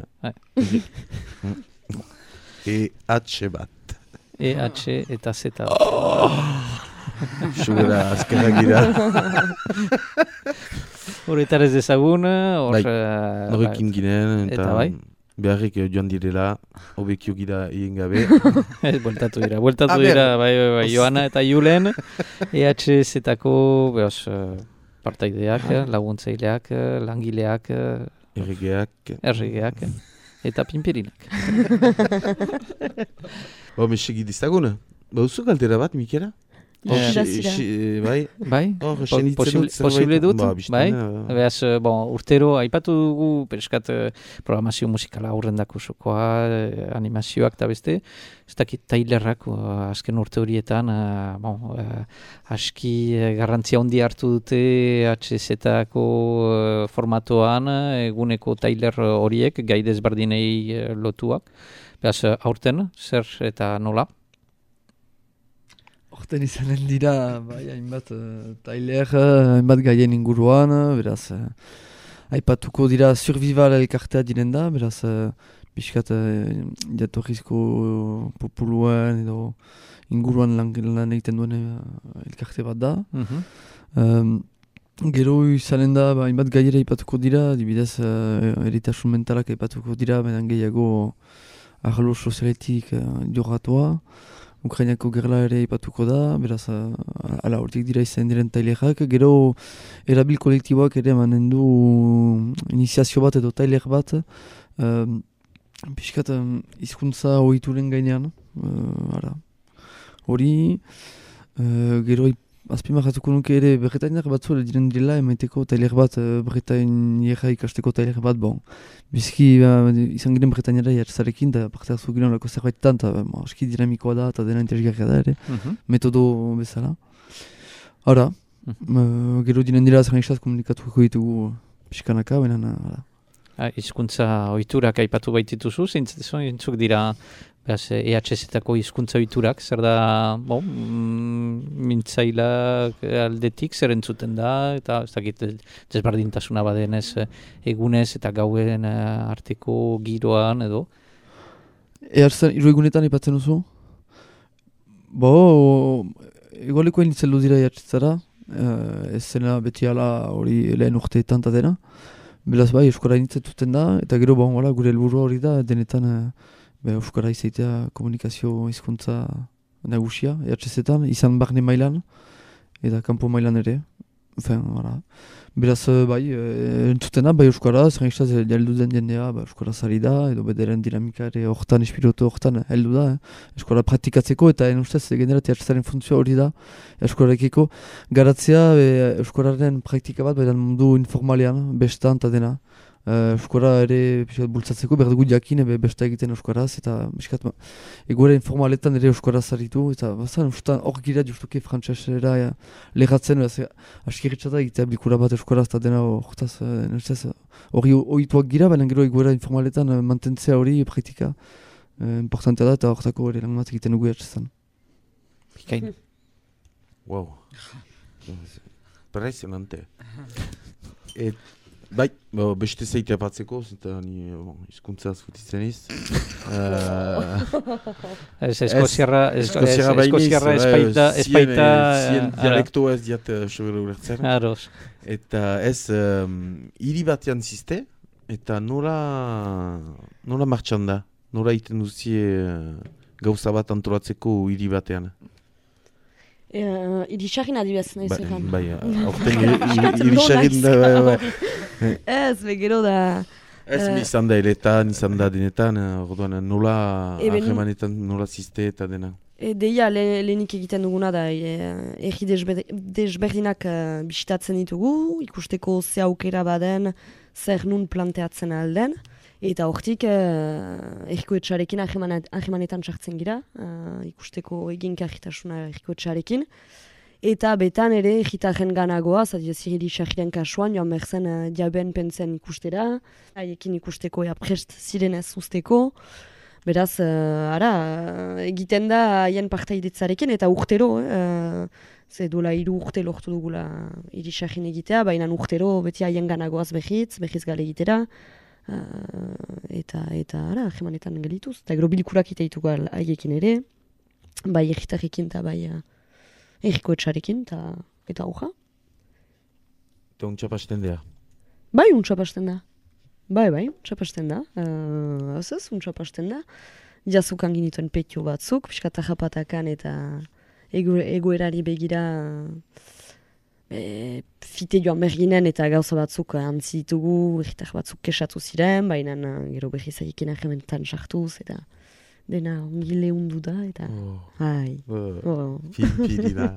[SPEAKER 4] E-atxe bat.
[SPEAKER 3] E-atxe eta zeta.
[SPEAKER 4] Sugera, azkenak gira.
[SPEAKER 3] Horretar ez ezagun.
[SPEAKER 4] Horrekin ginen.
[SPEAKER 3] Eta bai.
[SPEAKER 4] Beharrik joan direla, hobekio gira egin gabe.
[SPEAKER 3] Bueltatu dira, bai, Joana eta Julen. EHZ-etako partaideak, laguntzaileak, langileak. Erregeak. Eta pinpirinak.
[SPEAKER 4] Mesegi dizaguna. Uzu galdera bat, Mikela? Bai?
[SPEAKER 3] Posible dut, bai? Beaz, urtero, aipatu dugu, pereskat, programazio musikala aurrendako sokoa, animazioak eta beste, ez dakit Tylerrak, azken urte horietan, aski garrantzia handi hartu dute HZ-etako formatoan, eguneko Tyler horiek, gai desberdinei lotuak. Beaz, aurten, zer eta nola?
[SPEAKER 1] Horten izanen dira, hainbat Tyler, hainbat gaien inguruan, beraz, aipatuko dira Survival elkartea diren da, beraz, biskat jatorrizko populuan edo inguruan lan egiten duen elkarte bat da. Gero izanen da, hainbat gaiera aipatuko dira, dibidez, eritasun mentalak aipatuko dira, benen gehiago arlo sozialetik jorratua. Ukrainako gerla ere ipatuko da, beraz, ala hortik dira izan diren Tylerak. Gero, erabil kolektiboak ere emanen du iniziazio bat edo Tyler bat. Piskat, hizkuntza ohituren gainean. Hori, gero, azpimarratuko nuke ere Bretainak batzu diren direla emaiteko Tyler bat, Bretainiera ikasteko Tyler bat, bizki izan giren Bretainiara jartzarekin, eta parte hartu giren lako zerbaitetan, eta aski dinamikoa da, eta dena interesgarria da ere, metodo bezala. Hora, gero dinen dira zerrenistaz komunikatuko ditugu pixkanaka, benen,
[SPEAKER 3] hizkuntza ohiturak aipatu baitituzu, zeintzuk dira EHZ-etako hizkuntza ohiturak, zer da, mintzailak aldetik zer entzuten da, eta ez dakit desberdintasuna badenez egunez eta gauen arteko giroan edo?
[SPEAKER 1] Eartzen, hiru egunetan ipatzen duzu? Egoaleko initzelu dira EHZ-ara, ez zena beti ala hori lehen urteetan eta dena. Belaz bai, euskara initzetuten da, eta gero gure helburua hori da, denetan euskara izaitea komunikazio hizkuntza nagusia, EHZ-etan, izan barne mailan, eta kanpo mailan ere. Beraz, entzutena, euskara, zer egitaz, heldu den jendea, euskara zari da, edo bederen dinamika ere hortan, espiritu hortan heldu da, euskara praktikatzeko, eta ustez, generat EHZ-aren funtzioa hori da, euskarekiko garatzea, euskararen praktika bat, beran mundu informalean, bestan eta dena. Euskara ere bultzatzeko behar dugu jakin besta egiten euskaraz, eta egoera informaletan ere euskaraz aritu, eta hor gira justuke frantzesera lehatzen, askirritxata egitea bilkura bat euskaraz, eta dena hori ohituak gira, baina gero egoera informaletan mantentzea hori praktika importantea da, eta horretako ere lan bat egiten dugu EHZ-an.
[SPEAKER 3] Bikain.
[SPEAKER 4] Wow. Impresionante. Bai, beste zeitea batzeko, eta ni hizkuntza zutitzen iz.
[SPEAKER 3] Eskoziarra espaita...
[SPEAKER 4] Zien dialektoa ez diat sobera ulertzen.
[SPEAKER 3] Aros.
[SPEAKER 4] Eta ez, hiri batean ziste, eta nola martxan da? Nola iten duzie gauza bat antolatzeko hiri batean?
[SPEAKER 2] Irisagin adibaz, nahi zekan.
[SPEAKER 4] Bai, aurten irisagin da,
[SPEAKER 2] Ez, begero da...
[SPEAKER 4] Ez, izan da eletan, izan da denetan, orduan nola ahemanetan, nola ziste eta dena.
[SPEAKER 2] Deia, lehenik egiten duguna da, erri desberdinak bisitatzen ditugu, ikusteko ze aukera baden, zer nun planteatzen alden, eta hortik erriko etxarekin ahemanetan sartzen gira, ikusteko eginkarritasuna erriko etxarekin. Eta betan ere, gitarren ganagoa, zirili xahiren kasuan, joan berzen jaben pentzen ikustera, haiekin ikusteko prest zirenez usteko. Beraz, egiten da haien partaidetzarekin eta urtero, ze duela 3 urte lortu dugula hiri xahin egitea, baina urtero beti haien ganagoaz behiz gale egitera. Eta jemanetan gelituz. Eta gero bilkurak iteitugu haiekin ere, bai egitarrekin eta bai erriko etxarekin eta hoja.
[SPEAKER 4] Eta untxapasten dira?
[SPEAKER 2] Bai, untxapasten da. Bai, untxapasten da. Azaz, untxapasten da. Jazukan ginituen petio batzuk, piskata japatakan eta egoerari begira fite joan berginen eta gauza batzuk antzi ditugu, egitar batzuk kesatu ziren, baina gero behiz haiekin ahementan sartuz eta dena ongile undu da eta...
[SPEAKER 4] Filpiri da.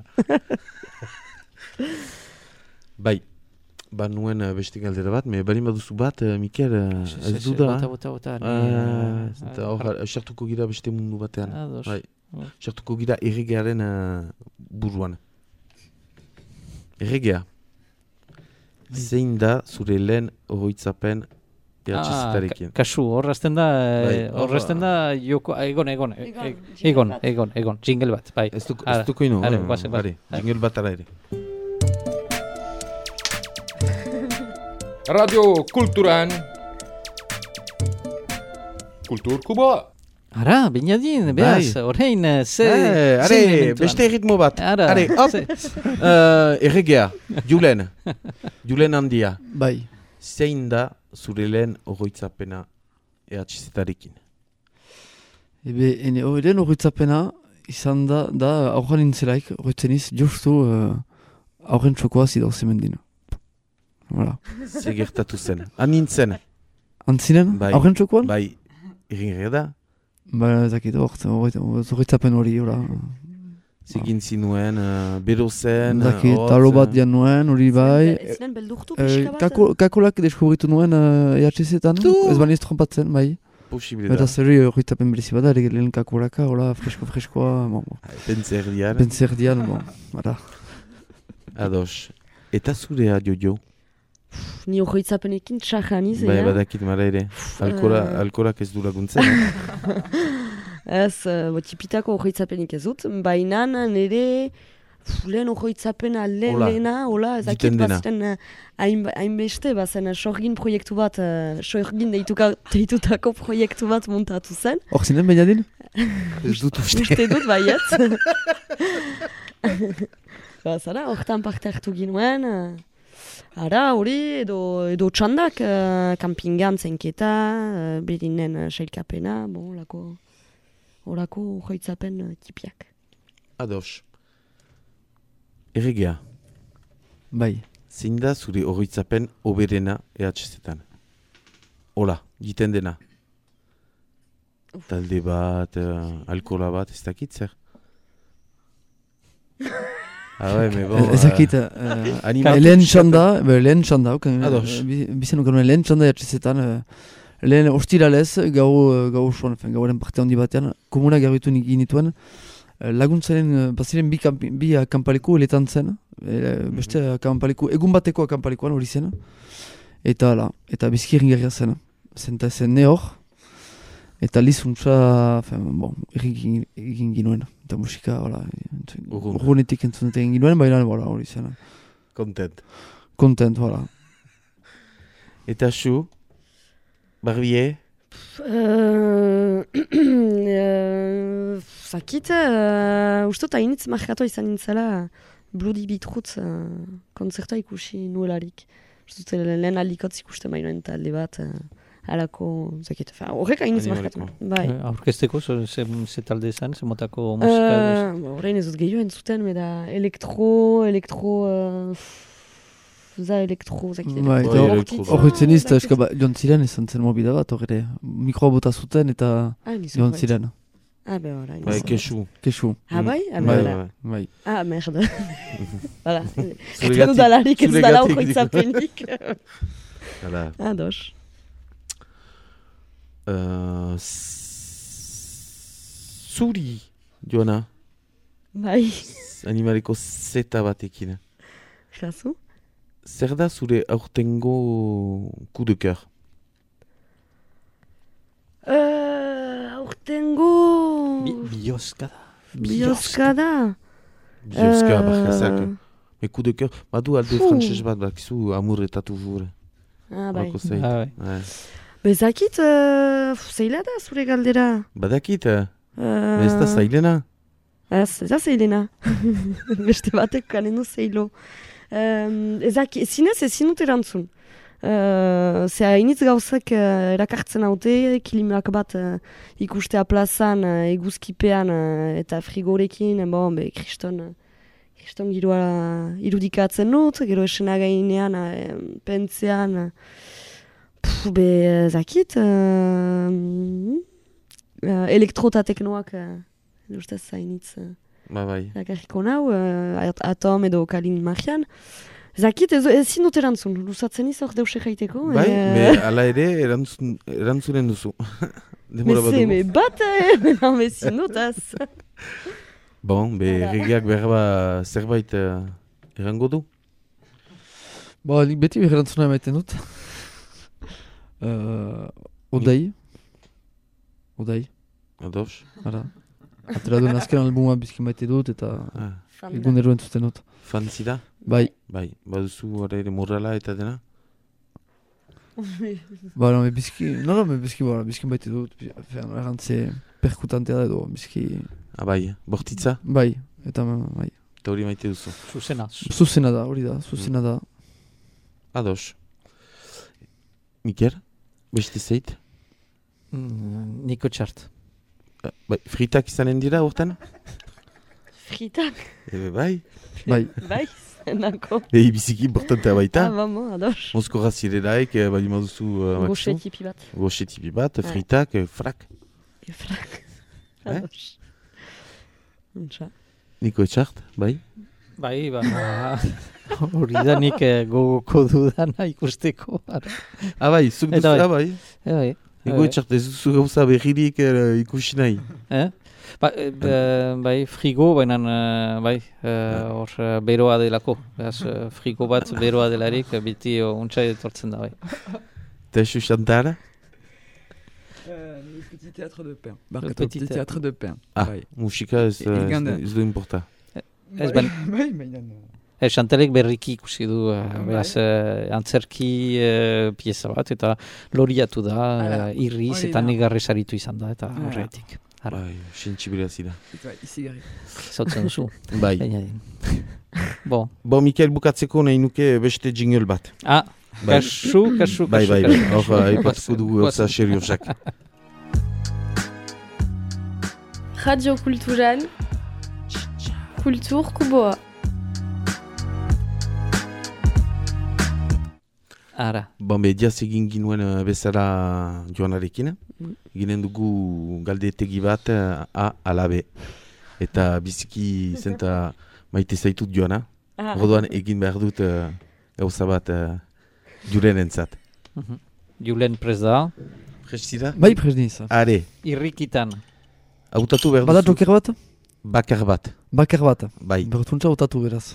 [SPEAKER 4] Bai, nuen beste galdera bat, balin baduzu bat, Mikel, ez du da?
[SPEAKER 3] Bota.
[SPEAKER 4] Sartuko gira beste mundu batean. Sartuko gira erregearen buruan. Erregea. Zein da zure lehen oroitzapen EHZ-arekin?
[SPEAKER 3] Kasu, horrazten da joko... Egon, jingle bat, bai.
[SPEAKER 4] Ez duko ino, jingle bat ara ere.
[SPEAKER 7] Radio Kulturan Kultur Kuboa.
[SPEAKER 3] Ara, binadin, behaz, horrein,
[SPEAKER 4] beste erritmo bat. Are, hop! Erregea, Julen handia.
[SPEAKER 1] Bai.
[SPEAKER 4] Zein da zure lehen oroitzapena EHZ-arekin?
[SPEAKER 1] Lehen oroitzapena izan da aurran nintzelaik, oroitzeniz, justu aurren txokoa zidau zemendin. Voilà.
[SPEAKER 4] Ze gertatu zen. Nintzen?
[SPEAKER 1] Antzinen? Aurren txokoan?
[SPEAKER 4] Bai, irringerra da?
[SPEAKER 1] Ba, zakit, oroitzapen hori, hola.
[SPEAKER 4] Zegin zinuen, bero zen,
[SPEAKER 1] zakit, talo bat dian nuen, hori bai.
[SPEAKER 2] Zinen beldurtu pixka bat?
[SPEAKER 1] Kakolak deskubritu nuen EHZ-etan, ez baniz trompatzen, bai.
[SPEAKER 4] Posible da.
[SPEAKER 1] Eta zerri oroitzapen berezi bada, ere lehen kakolaka, hola, freskoa, Pentzerdian, bada.
[SPEAKER 4] Ados. Eta zurea, Jojo?
[SPEAKER 2] Ni oroitzapenekin txajaniz,
[SPEAKER 4] bai, badakit mara ere. Alkolak ez du laguntzen.
[SPEAKER 2] Ez, tipitako oroitzapenik ez dut, baina nire lehen oroitzapena lehena, ezakit bazen hainbeste, bazen sorgin proiektu bat, sorgin deitutako proiektu bat montatu zen.
[SPEAKER 1] Hor zinen, Benjadin? Ez dut
[SPEAKER 2] uste dut, baiet. Zara, hortan parte hartu ginuen. Ara, hori, edo txandak, kampingan zenketa, berinen sailkapena, horako joitzapen tipiak.
[SPEAKER 4] Ados. Erregea.
[SPEAKER 1] Bai.
[SPEAKER 4] Zein da zure oroitzapen oberena EHZ-etan? Hola, jiten dena. Talde bat, alkola bat, ez dakit zer?
[SPEAKER 1] Ezakit, lehen txanda, bizen lehen txanda EHZ-etan, lehen ostiralez, gauaren parte handi batean, komuna garbitu ginituen, laguntzaren, baziren bi akampaleku eletan zen, beste akampaleku, egun bateko akampalekuan hori zen, eta bizki eringarria zen, zenta zen ne hor, eta lizuntza, egin ginuen, eta musika, urgunetik entzunetik egin ginuen, baina hori zen. Kontent, voilà.
[SPEAKER 4] Eta zu, Barbie?
[SPEAKER 2] Zakit, ustot hainitz markatu izan nintzela Bloody Beetroot konzertua ikusi nuelarik. Ustot lehen aldikotz ikusten bainoen talde bat, alako, zakit, horrek hainitz markatu.
[SPEAKER 3] Aurkezteko, ze talde izan, ze motako musika?
[SPEAKER 2] Horrein ez dut gehiago entzuten, beda elektro, zakit.
[SPEAKER 1] Horretzen izta, joan ziren izan zen mobida bat, horre, mikroa bota zuten eta joan ziren.
[SPEAKER 2] Bai,
[SPEAKER 4] kesu.
[SPEAKER 2] Bai?
[SPEAKER 1] Bai.
[SPEAKER 2] Merde. Hala, ez dudalarik ez dala horretzapenik. Ados.
[SPEAKER 4] Zuri, Joana?
[SPEAKER 2] Bai,
[SPEAKER 4] animaleko zeta batekin.
[SPEAKER 2] jazu.
[SPEAKER 4] Zer da zure aurtengo coup de cœur?
[SPEAKER 2] Aurtengo...
[SPEAKER 3] Bioska da.
[SPEAKER 2] Bioska da.
[SPEAKER 4] Bioska, barkazak. Me coup de cœur, badu alde
[SPEAKER 2] Fuh.
[SPEAKER 4] frantses bat, bakizu amur eta toujours.
[SPEAKER 2] Ah, bai.
[SPEAKER 4] Horako zait.
[SPEAKER 3] Ah, bai.
[SPEAKER 4] Ouais.
[SPEAKER 2] Bezakit, zeila da zure galdera.
[SPEAKER 4] Badakit, ez da zailena.
[SPEAKER 2] Ez da zeilena. Beste batek kanen du zeilo. Zinez ezin dut erantzun. Zea hainitz gauzak erakartzen haute, kilimak bat ikustea plazan, eguzkipean eta frigorekin, kriston giroa irudikatzen dut, gero esena gainean, pentzean, zakit, elektro eta teknoak, ustez hainitz
[SPEAKER 4] Bai.
[SPEAKER 2] erakarriko nau, atom edo kalin magian. Zakit, ezin dut erantzun, luzatzen izor deusek jaiteko.
[SPEAKER 4] Bai, ala ere erantzunen duzu. Demora bat
[SPEAKER 2] Me
[SPEAKER 4] dugu.
[SPEAKER 2] bat, ezin dut az.
[SPEAKER 4] Bon, regiak berba zerbait erango du?
[SPEAKER 1] Nik beti erantzuna emaiten dut. Odei.
[SPEAKER 4] Ados?
[SPEAKER 1] Ara. Atera duen azken albuma bizkin maite dut eta egun eroen zuten dut.
[SPEAKER 4] Fan zida?
[SPEAKER 1] Bai.
[SPEAKER 4] Bai, baduzu ara ere morala eta dena?
[SPEAKER 1] Bizkin baite dut. Erantze perkutantea da edo bizki...
[SPEAKER 4] Bai, bortitza?
[SPEAKER 1] Bai, eta bai.
[SPEAKER 4] Eta hori maite duzu?
[SPEAKER 1] Zuzena da, hori da, zuzena da.
[SPEAKER 4] Ados. Miker, beste zeit?
[SPEAKER 3] Niko txart.
[SPEAKER 4] Bai, fritak izanen dira urten?
[SPEAKER 2] Fritak?
[SPEAKER 4] Bai.
[SPEAKER 1] Bai,
[SPEAKER 2] zenako.
[SPEAKER 4] Biziki importantea baita.
[SPEAKER 2] Ados.
[SPEAKER 4] Mozkorra zirelaik, bali maduzu...
[SPEAKER 2] Goxe tipi bat.
[SPEAKER 4] Goxe tipi bat, fritak, frak.
[SPEAKER 2] Frak. Ados. Untsa.
[SPEAKER 4] Niko etxart, bai?
[SPEAKER 3] Bai, hori da nik gogoko dudana ikusteko.
[SPEAKER 4] Bai, zuk duzu, bai?
[SPEAKER 3] Bai.
[SPEAKER 4] Niko etxart, ez duzu gauza berririk ikusi nahi.
[SPEAKER 3] Bai, frigo, baina hor beroa delako. Frigo bat beroa delarik, biti untsa etortzen da, bai.
[SPEAKER 4] Eta esu xantara?
[SPEAKER 1] Le petit théâtre de pain. Le petit théâtre de pain.
[SPEAKER 4] Musika ez du importa.
[SPEAKER 3] Chantalek berriki ikusi du, antzerki pieza bat, eta loriatu da, irriz eta negarrez aritu izan da, eta horretik.
[SPEAKER 4] Bai, sentsibila zira.
[SPEAKER 3] Zautzen duzu.
[SPEAKER 4] Bai. Bon, Mikel, bukatzeko nahi nuke beste jingle bat.
[SPEAKER 3] Kasu.
[SPEAKER 4] Bai, hor aipatuko dugu gauza seriosak.
[SPEAKER 5] Radio Kulturan, Kultur Kuboa.
[SPEAKER 3] Ara.
[SPEAKER 4] Diaz egin ginuen bezala Joanarekin. Ginen dugu galdetegi bat A-B. Eta biziki zenta maite zaitut Joana. Orduan egin behar dut gauza bat Julen entzat.
[SPEAKER 3] Julen prez da.
[SPEAKER 4] Prez zira?
[SPEAKER 1] Bai, prez niz.
[SPEAKER 4] Are.
[SPEAKER 3] Irrikitan.
[SPEAKER 4] Hautatu behar duzu?
[SPEAKER 1] Bada joker bat?
[SPEAKER 4] Bakar bat.
[SPEAKER 1] Bakar bat?
[SPEAKER 4] Bai.
[SPEAKER 1] Bertuntza hautatu beraz.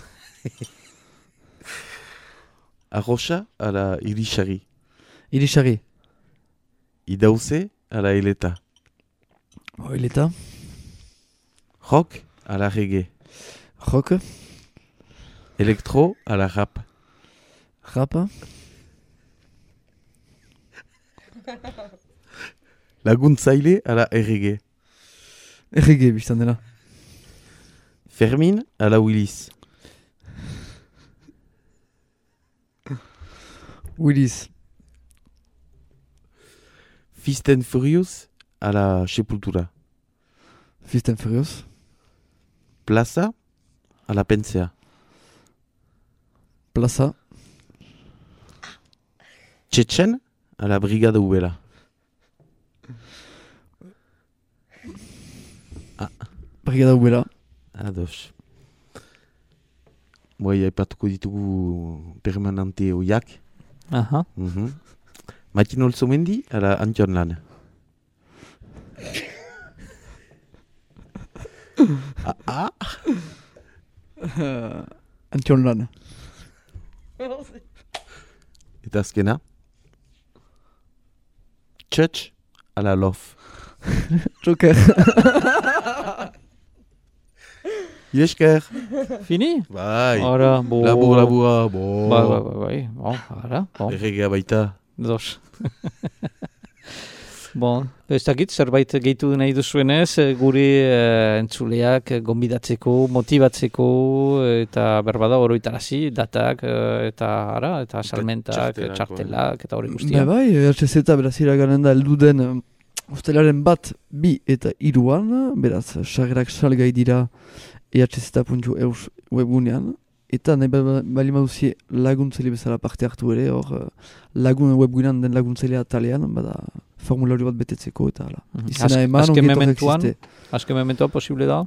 [SPEAKER 4] Arroxa ala irisari?
[SPEAKER 1] Irisari.
[SPEAKER 4] Idauze ala eleta?
[SPEAKER 1] Eleta.
[SPEAKER 4] Rock ala reggae?
[SPEAKER 1] Rock.
[SPEAKER 4] Elektro ala rap?
[SPEAKER 1] Rap.
[SPEAKER 4] Laguntzaile ala errege?
[SPEAKER 1] Errege biztan dela.
[SPEAKER 4] Fermin ala Willis?
[SPEAKER 1] Willis.
[SPEAKER 4] Fist and Furious ala Sepultura?
[SPEAKER 1] Fist and Furious.
[SPEAKER 4] Plaza ala Pensea?
[SPEAKER 1] Plaza.
[SPEAKER 4] Tchetchen ala Brigada Ubela?
[SPEAKER 1] Brigada Ubela.
[SPEAKER 4] Ados. Moi, aipatuko ditugu permanente oiak.
[SPEAKER 3] Aha.
[SPEAKER 4] Matin Olzomendi ala Antion Lan?
[SPEAKER 1] Antion lan.
[SPEAKER 4] Eta azkena? Txetx ala lof.
[SPEAKER 1] Joker.
[SPEAKER 4] Iesker.
[SPEAKER 3] Fini?
[SPEAKER 4] Bai.
[SPEAKER 3] Ora, bo...
[SPEAKER 4] Labura, bo.
[SPEAKER 3] Bai. Bon, ara, bon.
[SPEAKER 4] Erregea baita.
[SPEAKER 3] Dos. Bon, ez dakit, zerbait gehitu nahi duzuenez, guri entzuleak gonbidatzeko, motibatzeko, eta berbada oroitarazi, datak, eta salmentak, txartelak, eta hori guztia.
[SPEAKER 1] Bai, HZ beraz iraganen da heldu den ustelaren 1, 2 eta 3, beraz, sarrerak salgai dira ehz.eus webgunean, eta nahi bali maduzie laguntzele bezala parte hartu ere, hor lagun webgunean den laguntzelea talean, bada formulario bat betetzeko eta hala. Izena eman, ongetok existe.
[SPEAKER 3] Azken mementuan posible da?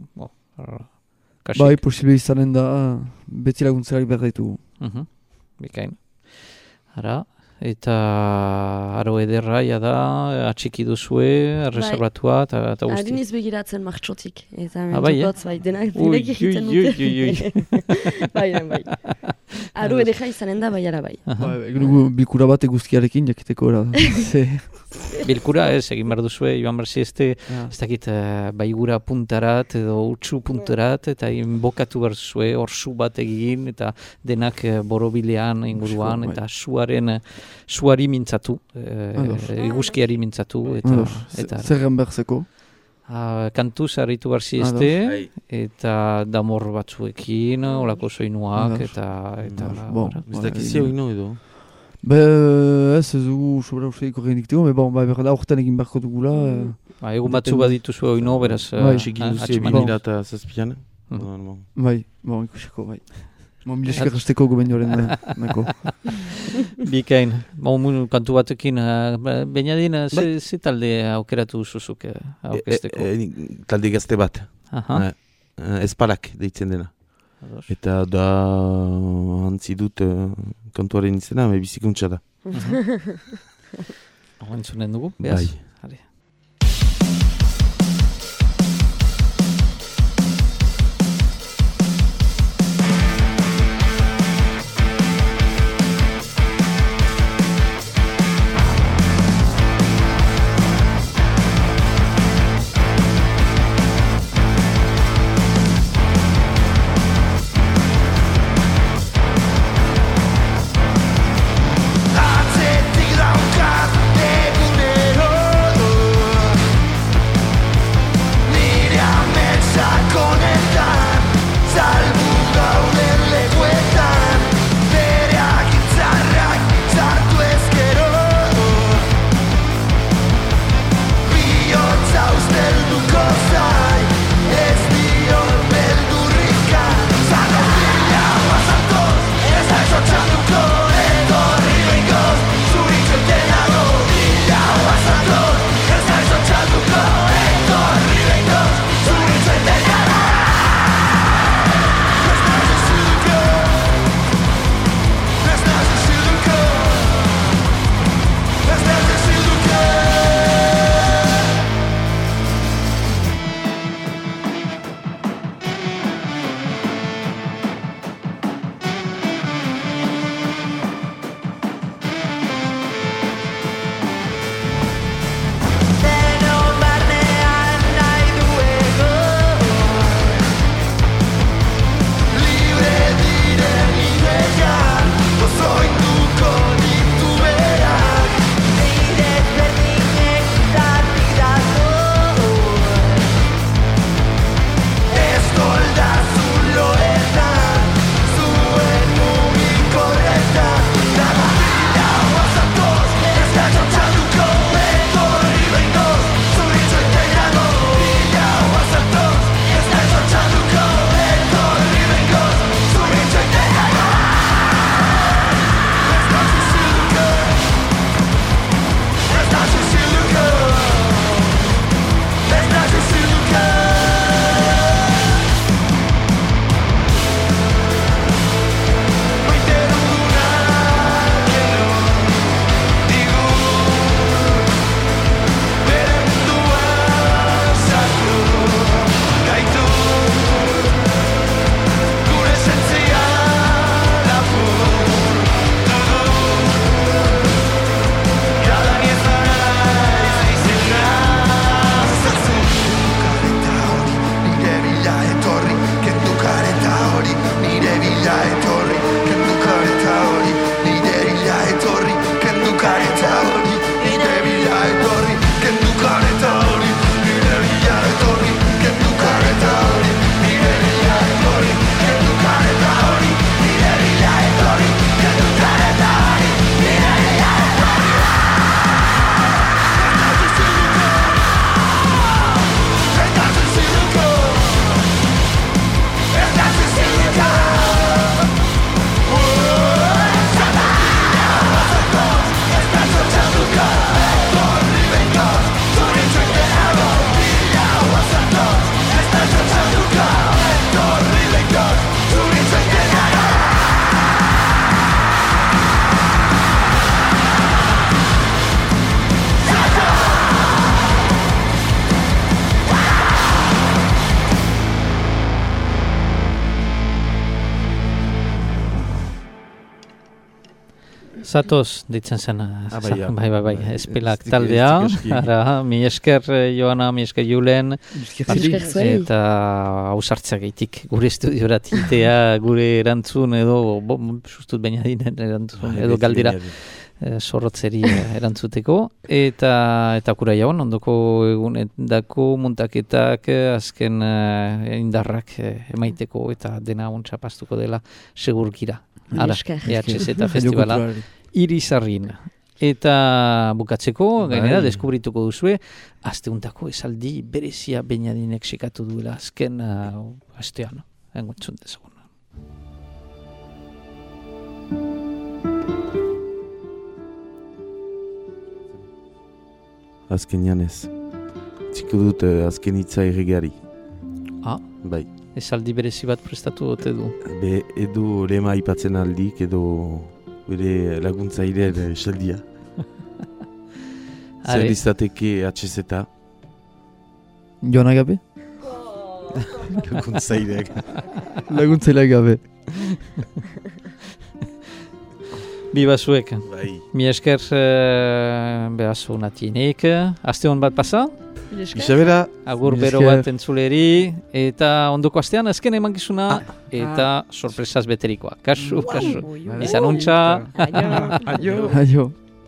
[SPEAKER 1] Bai, posible izanen da, beti laguntzelari behar ditugu.
[SPEAKER 3] Bikain. Ara, eta aro ederra, da, atxiki duzue, reservatua, eta guzti.
[SPEAKER 2] Adiniz begiratzen martxotik, eta
[SPEAKER 3] mentxokotz,
[SPEAKER 2] bai, denak direk egiten dute. Bai. Aro edera izanen da, bai, ara bai.
[SPEAKER 1] Bilkura bat eguzkiarekin jakiteko era.
[SPEAKER 3] Bilkura ez, egin behar duzue, joan berzi ez dakit baigura puntarat edo utxu puntarat, eta inbokatu behar duzue, orsu bat egin, eta denak borobilean inguruan, eta suari mintzatu, eguzkiari mintzatu.
[SPEAKER 1] Zerren berzeko?
[SPEAKER 3] Kantuz harritu barzi eta damor batzuekin, olako soinuak, eta...
[SPEAKER 4] Ez dakizia oino edo?
[SPEAKER 1] Ez dugu sobra usteiko genik dugu, berda horretan egin beharko dugula.
[SPEAKER 3] Egun batzu bat dituzu oino, beraz...
[SPEAKER 4] Txiki duzi 2007an?
[SPEAKER 1] Bai, ikusiko, bai. Mila esker hasteko gobenioaren nako.
[SPEAKER 3] Bikain, kantu batekin, Beñadin, ze talde aukeratu zuzuk aurkezteko?
[SPEAKER 4] Talde gazte bat. Espalak deitzen dena. Eta da antzi dut kantuaren izena, bizikuntza da.
[SPEAKER 3] Entzunen dugu, behaz?
[SPEAKER 4] Bai.
[SPEAKER 8] Atzetik daukat egunero
[SPEAKER 3] Zatoz, ditzen zen. Bai, espelak taldea. Ara, mi esker Joana, mi esker Julen. Eta hausartzea gaitik gure estudiorat hitea, gure erantzun edo, sustut baina dinen erantzun, edo galdira sorrotzeri erantzuteko. Eta kura jaun, ondoko egunetako muntaketak azken indarrak emaiteko eta dena ontsa pastuko dela segurkira. Ara, EHZ Festivala Irizarrin. Eta bukatzeko, gainera, deskubrituko duzue, asteuntako esaldi berezia Beñadinek sekatu duela azken astean. Enguntzun dezagun.
[SPEAKER 4] Azken janez. Txiko dut azken hitza erregari. Bai.
[SPEAKER 3] Esaldi berezi bat prestatu dute du.
[SPEAKER 4] Edo lema aipatzen aldik, edo bere laguntzailean esaldia. Zer izateke HZ.
[SPEAKER 1] Joana gabe?
[SPEAKER 4] Laguntzaileak.
[SPEAKER 1] Laguntzaileak gabe.
[SPEAKER 3] Biba zuek.
[SPEAKER 4] Bai.
[SPEAKER 3] Mi esker behazu natienik. Aste hon bat pasa?
[SPEAKER 4] Isabela.
[SPEAKER 3] Agur bero bat entzuleri. Eta ondoko astean azken emankizuna. Eta sorpresaz beterikoa. Kasu. Izan untxa.
[SPEAKER 1] Aio.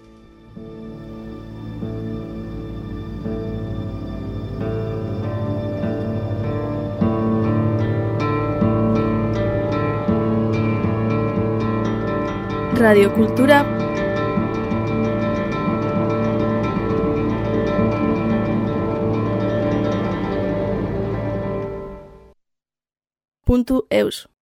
[SPEAKER 5] Radio Kultura .eus